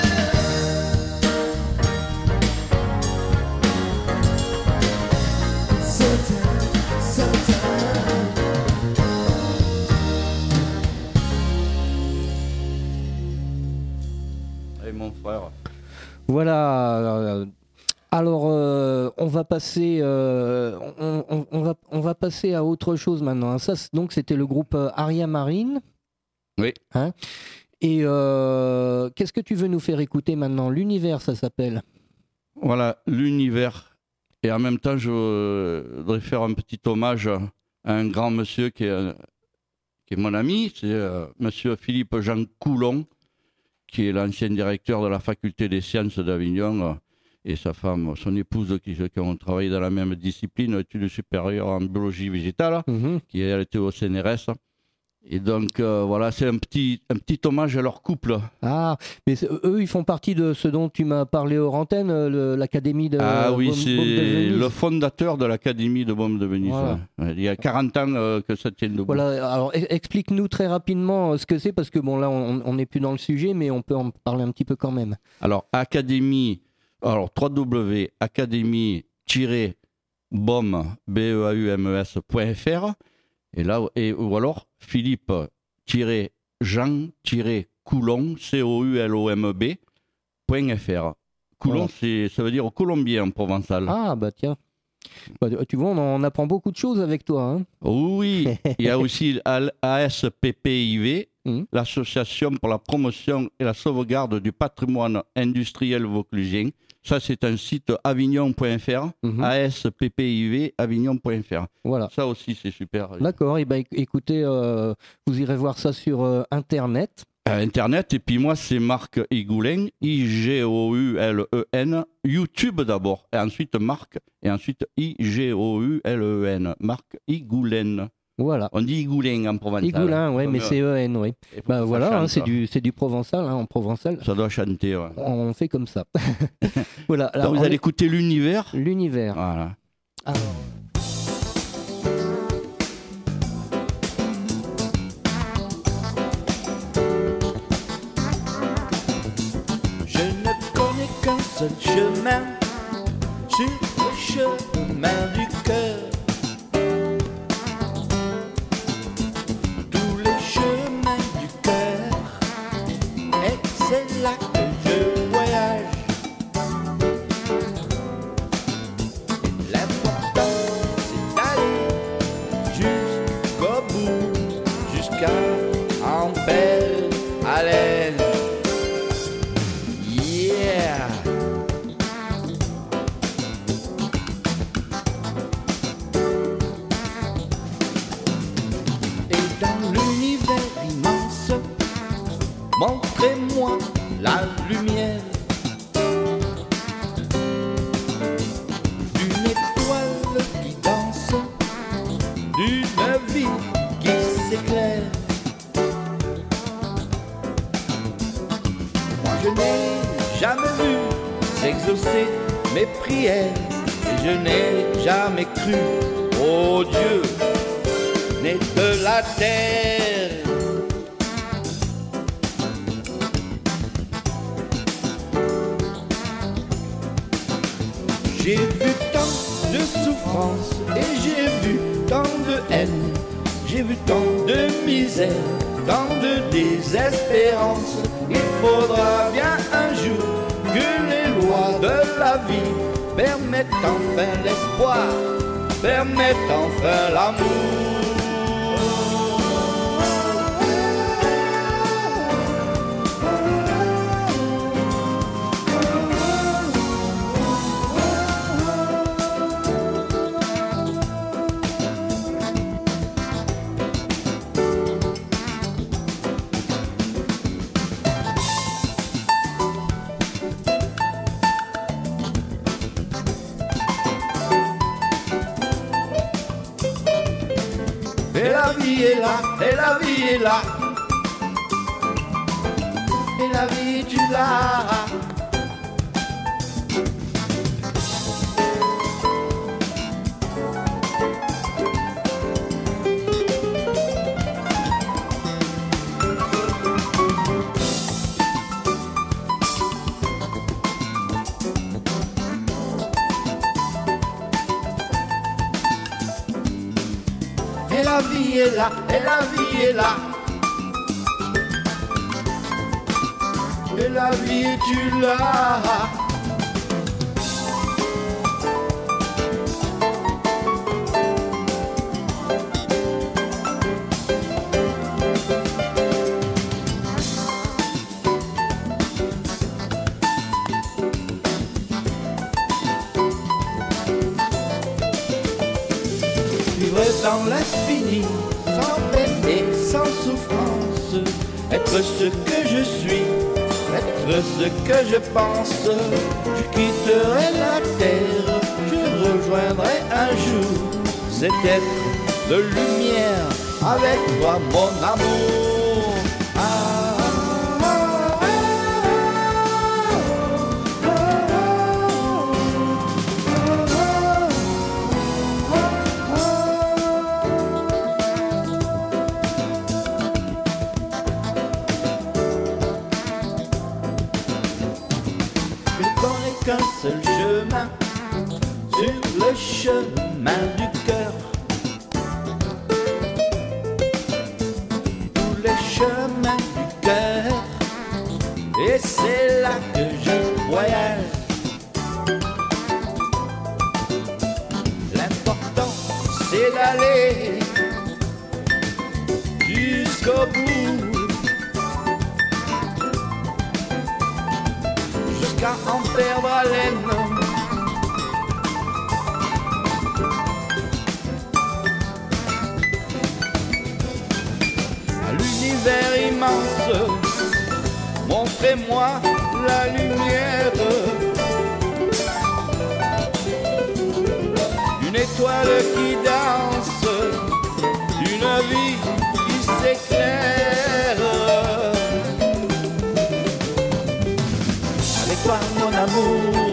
Speaker 2: Et mon frère.
Speaker 1: Voilà. euh, Alors, euh, on va passer, euh, on, on- on va, on va passer à autre chose maintenant. hein. Ça, c'est- donc, c'était le groupe euh, Aria Marine.
Speaker 2: Oui.
Speaker 1: Hein. Et euh, qu'est-ce que tu veux nous faire écouter maintenant? L'univers, ça s'appelle.
Speaker 2: Voilà, l'univers. Et en même temps, je voudrais faire un petit hommage à un grand monsieur qui est, qui est mon ami, c'est euh, monsieur Philippe Jean Coulon, qui est l'ancien directeur de la faculté des sciences d'Avignon, euh, et sa femme, son épouse, qui, qui ont travaillé dans la même discipline, études supérieures en biologie végétale,
Speaker 1: Mhm.
Speaker 2: qui elle était au C N R S. Et donc, euh, voilà, c'est un petit, un petit hommage à leur couple.
Speaker 1: Ah, mais c'est- eux, ils font partie de ce dont tu m'as parlé hors antenne, euh, le- l'académie de
Speaker 2: Ah oui,
Speaker 1: Baume-
Speaker 2: c'est
Speaker 1: Baume de Venise.
Speaker 2: le fondateur de l'Académie de Baume de Venise.
Speaker 1: Voilà.
Speaker 2: Ouais. Il y a quarante ans euh, que ça tient debout.
Speaker 1: Voilà, alors e- explique-nous très rapidement euh, ce que c'est, parce que bon, là, on n'est plus dans le sujet, mais on peut en parler un petit peu quand même.
Speaker 2: Alors, Académie, alors w w w point académie tiret baume b e a u m e s point f r et là, et, ou alors Philippe-Jean-Coulon, C O U L O M B, point F R. Coulon,
Speaker 1: Voilà.
Speaker 2: c'est, ça veut dire colombien en provençal.
Speaker 1: Ah, bah tiens. Bah, tu vois, on, en- on apprend beaucoup de choses avec toi. Hein.
Speaker 2: Oui, il y a aussi A S P P I V,
Speaker 1: Mhm.
Speaker 2: l'Association pour la promotion et la sauvegarde du patrimoine industriel vauclusien. Ça, c'est un site avignon point f r,
Speaker 1: Mhm.
Speaker 2: A S P P I V, avignon point f r.
Speaker 1: Voilà.
Speaker 2: Ça aussi, c'est super.
Speaker 1: D'accord, et bah, éc- écoutez, euh, vous irez voir ça sur euh, Internet.
Speaker 2: À Internet, et puis moi, c'est Marc Igoulen, I G O U L E N, YouTube d'abord, et ensuite Marc, et ensuite I G O U L E N, Marc Igoulen.
Speaker 1: Voilà.
Speaker 2: On dit Igoulen en provençal.
Speaker 1: Igoulin, ouais,
Speaker 2: Comme,
Speaker 1: mais
Speaker 2: euh,
Speaker 1: c'est E N, oui.
Speaker 2: et pour
Speaker 1: Bah
Speaker 2: que ça
Speaker 1: voilà, hein,
Speaker 2: chante.
Speaker 1: c'est du, c'est du provençal, hein, en provençal.
Speaker 2: Ça doit chanter, ouais.
Speaker 1: On fait comme ça. Voilà. Alors,
Speaker 2: Donc vous
Speaker 1: on
Speaker 2: allez
Speaker 1: est-
Speaker 2: écouter l'univers.
Speaker 1: L'univers.
Speaker 2: Voilà.
Speaker 1: Alors,
Speaker 3: Je ne connais qu'un seul chemin sur le chemin du cœur. Tous les chemins du cœur, et c'est là que je voyage. L'important c'est d'aller jusqu'au bout, jusqu'à en perdre haleine. Yeah! Et dans l'univers immense, montrez-moi la lumière d'une étoile qui danse, d'une vie qui s'éclaire. Moi je n'ai jamais vu s'exaucer mes prières, et je n'ai jamais cru au Dieu né de la terre. J'ai vu tant de souffrance et j'ai vu tant de haine, j'ai vu tant de misère, tant de désespérance. Il faudra bien un jour que les lois de la vie permettent enfin l'espoir permettent enfin l'amour. Et la vie est là, et la vie est là, et la vie tu l'as. Et la vie est là, et la vie est là, et la vie tu l'as. Vivre dans l'infini, sans peine et sans souffrance, être ce que je suis, être ce que je pense. Je quitterai la terre, je rejoindrai un jour cet être de lumière avec toi mon amour. Ah, ah, ah, ah, qu'un seul chemin sur le chemin du cœur. Tous les chemins du cœur, et c'est là que je voyage. L'important c'est d'aller jusqu'au bout, jusqu'à en perdre haleine. À l'univers immense, montrez-moi la lumière. Une étoile qui danse, une vie qui s'éclaire. Avec toi mon amour,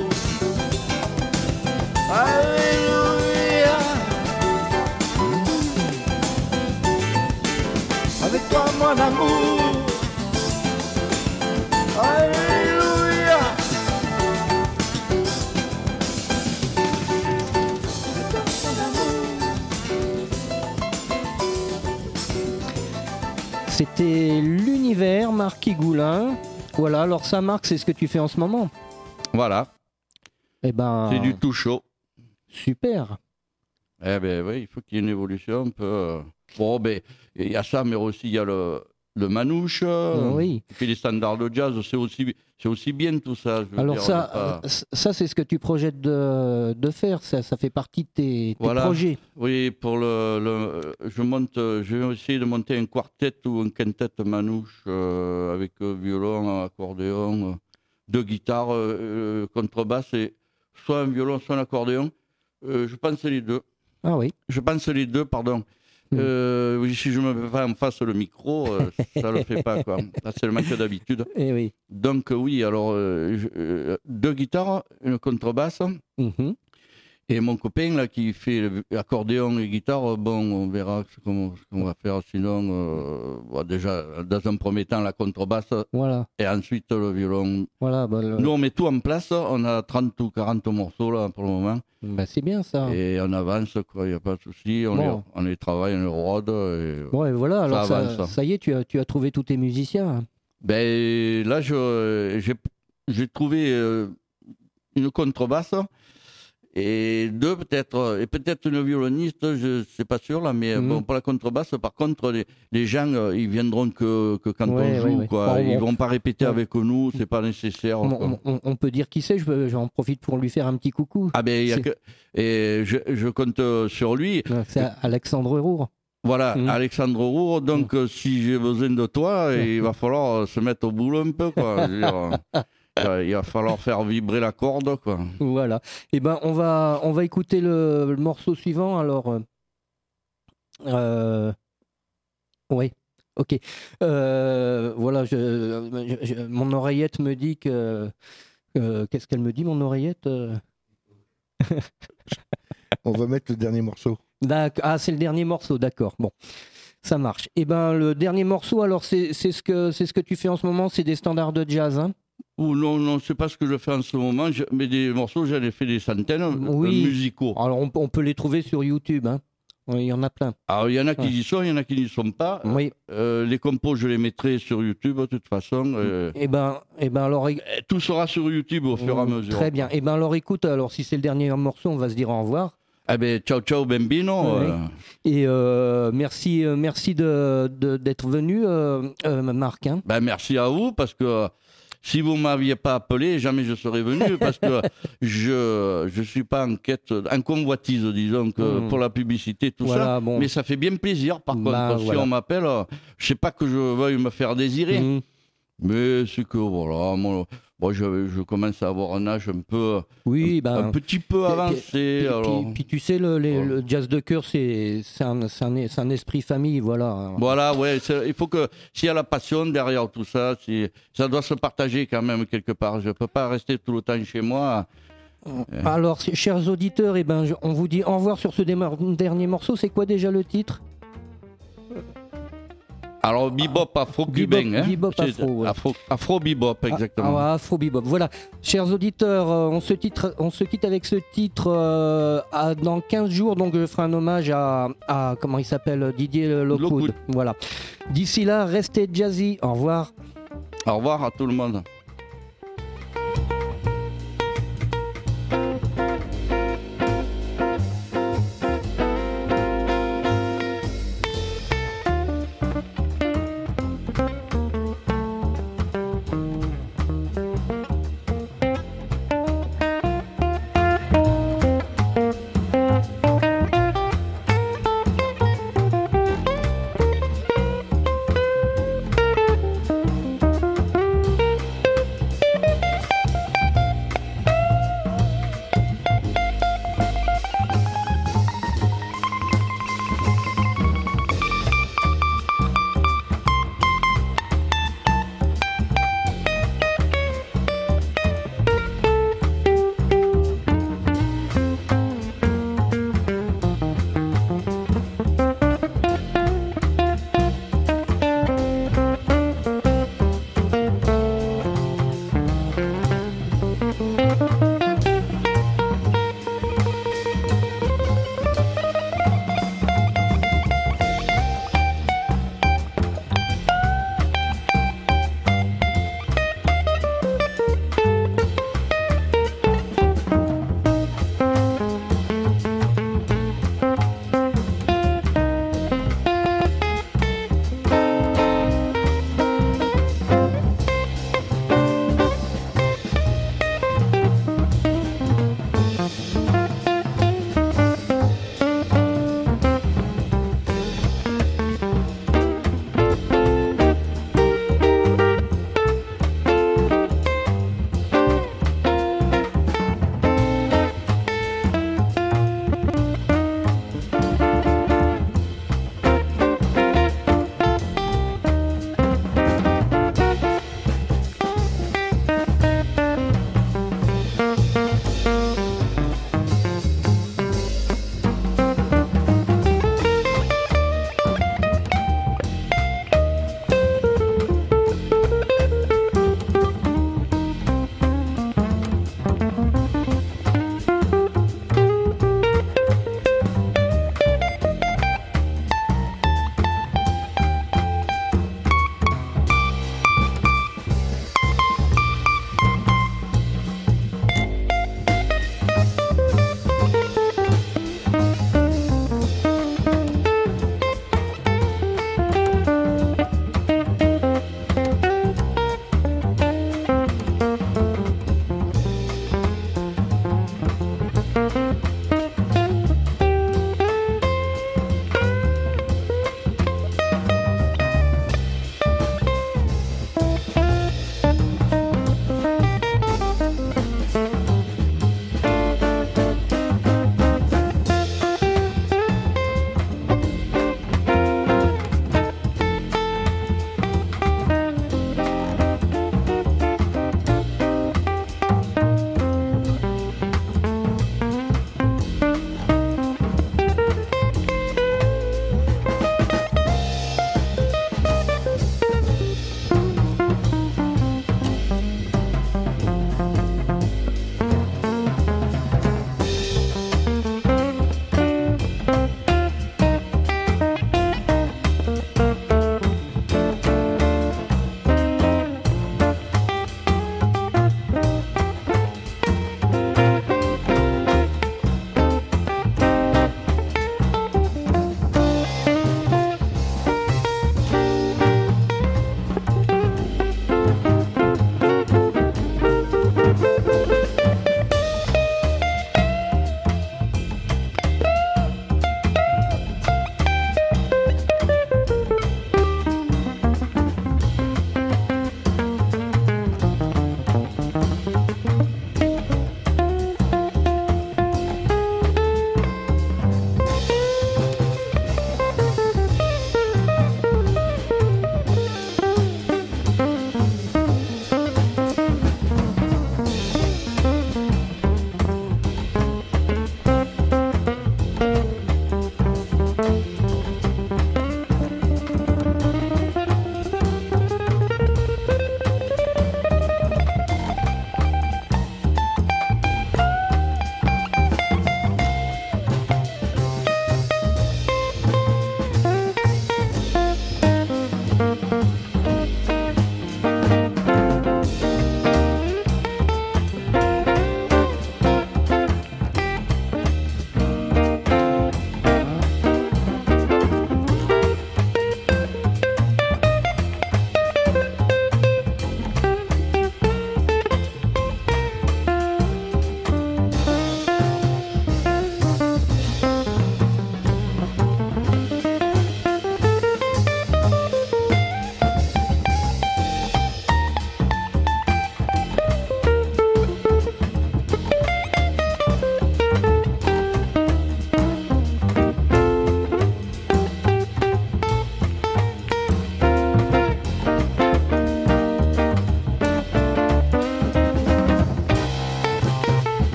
Speaker 3: alléluia. Avec toi mon amour, alléluia.
Speaker 1: C'était l'univers, Marc Higoulin. Voilà, alors ça, Marc, c'est ce que tu fais en ce moment.
Speaker 2: Voilà.
Speaker 1: Eh ben,
Speaker 2: c'est du tout chaud.
Speaker 1: Super.
Speaker 2: Eh ben oui, il faut qu'il y ait une évolution un peu. Bon, ben, il y a ça, mais aussi il y a le, le manouche.
Speaker 1: Oui.
Speaker 2: Et puis les standards de jazz, c'est aussi, c'est aussi bien tout ça. Je veux
Speaker 1: alors
Speaker 2: dire,
Speaker 1: ça,
Speaker 2: pas...
Speaker 1: ça c'est ce que tu projettes de, de faire, ça, ça fait partie de tes, tes
Speaker 2: voilà.
Speaker 1: projets.
Speaker 2: Oui, pour le, le, je monte, je vais essayer de monter un quartet ou un quintet manouche euh, avec euh, violon, accordéon, euh, deux guitares, euh, contrebasse et soit un violon, soit un accordéon. Euh, je pense les deux.
Speaker 1: Ah oui.
Speaker 2: Je pense les deux, pardon. Mmh. Euh, oui, si je me mets pas en face le micro, euh, ça le fait pas, quoi. C'est le manque d'habitude.
Speaker 1: Et oui.
Speaker 2: Donc oui, alors euh, je, euh, deux guitares, une contrebasse. Mmh. Et mon copain là qui fait accordéon et guitare, bon, on verra ce qu'on, ce qu'on va faire. Sinon, euh, bon, déjà dans un premier temps la contrebasse.
Speaker 1: Voilà.
Speaker 2: Et ensuite le violon.
Speaker 1: Voilà. Bah, le...
Speaker 2: Nous on met tout en place. On a trente ou quarante morceaux là pour le moment.
Speaker 1: Bah, c'est bien ça.
Speaker 2: Et on avance, quoi, il n'y a pas de souci. On, bon. on les travaille, on les rôde. Et
Speaker 1: bon, et voilà, alors
Speaker 2: ça,
Speaker 1: ça, ça y est, tu as, tu as trouvé tous tes musiciens.
Speaker 2: Ben, là, je, j'ai, j'ai trouvé euh, une contrebasse et deux peut-être, et peut-être une violoniste, je sais pas sûr là, mais mmh. bon, pour la contrebasse, par contre, les, les gens, ils viendront que, que quand ouais, on joue, ouais, quoi. Ouais. Ils bon, vont pas répéter ouais. avec nous, c'est pas nécessaire.
Speaker 1: On, on, on peut dire qui c'est, je, j'en profite pour lui faire un petit coucou.
Speaker 2: Ah ben, il y a que, et je, je compte sur lui.
Speaker 1: C'est Alexandre Roure.
Speaker 2: Voilà, mmh. Alexandre Roure, donc mmh. si j'ai besoin de toi, il va falloir se mettre au boulot un peu, quoi. Je veux dire, il va falloir faire vibrer la corde, quoi.
Speaker 1: Voilà. Eh ben, on va, on va écouter le, le morceau suivant, alors... Euh... Oui, ok. Euh, voilà, je, je, je, mon oreillette me dit que... Euh, qu'est-ce qu'elle me dit, mon oreillette?
Speaker 4: On va mettre le dernier morceau.
Speaker 1: Ah, c'est le dernier morceau, d'accord. Bon, ça marche. Eh ben, le dernier morceau, alors, c'est, c'est, ce que, c'est ce que tu fais en ce moment, c'est des standards de jazz, hein?
Speaker 2: Ou non, non, c'est pas ce que je fais en ce moment, je, mais des morceaux, j'en ai fait des centaines, oui. musicaux.
Speaker 1: Alors, on, on peut les trouver sur YouTube, hein? Il y en a plein.
Speaker 2: Alors, il y en a qui ouais. y sont, il y en a qui n'y sont pas.
Speaker 1: Oui.
Speaker 2: Euh, les compos, je les mettrai sur YouTube, de toute façon. Euh,
Speaker 1: eh ben, eh ben, alors...
Speaker 2: Tout sera sur YouTube au fur et à mesure.
Speaker 1: Très bien. Eh ben, alors, écoute, alors, si c'est le dernier morceau, on va se dire au revoir.
Speaker 2: Eh ben, ciao, ciao, bambino.
Speaker 1: Oui.
Speaker 2: Euh...
Speaker 1: Et euh, merci, euh, merci de, de, d'être venu, euh, euh, Marc. Hein.
Speaker 2: Ben, merci à vous, parce que si vous ne m'aviez pas appelé, jamais je serais venu, parce que je ne suis pas en quête, en convoitise, disons, que mmh. pour la publicité, tout voilà, ça. Bon. Mais ça fait bien plaisir, par bah, contre, voilà. si on m'appelle, je ne sais pas que je veuille me faire désirer. Mmh. Mais c'est que, voilà, moi, moi je, je commence à avoir un âge un peu,
Speaker 1: oui,
Speaker 2: un,
Speaker 1: ben,
Speaker 2: un petit peu avancé.
Speaker 1: Puis,
Speaker 2: alors.
Speaker 1: Puis, puis tu sais, le, les, voilà. le jazz de cœur, c'est, c'est, un, c'est, un, c'est un esprit famille, voilà.
Speaker 2: Voilà, ouais, il faut que, s'il y a la passion derrière tout ça, ça doit se partager quand même quelque part. Je ne peux pas rester tout le temps chez moi.
Speaker 1: Alors, chers auditeurs, eh ben, on vous dit au revoir sur ce dernier morceau. C'est quoi déjà le titre ?
Speaker 2: Alors, bebop afro-cubain, hein.
Speaker 1: Bebop afro, ouais.
Speaker 2: afro, afro-bebop, exactement.
Speaker 1: Ah, ah, afro-bebop, voilà. Chers auditeurs, euh, on, se titre, on se quitte avec ce titre euh, à, dans quinze jours, donc je ferai un hommage à, à comment il s'appelle, Didier Lockwood. Lockwood. Voilà. D'ici là, restez jazzy. Au revoir.
Speaker 2: Au revoir à tout le monde.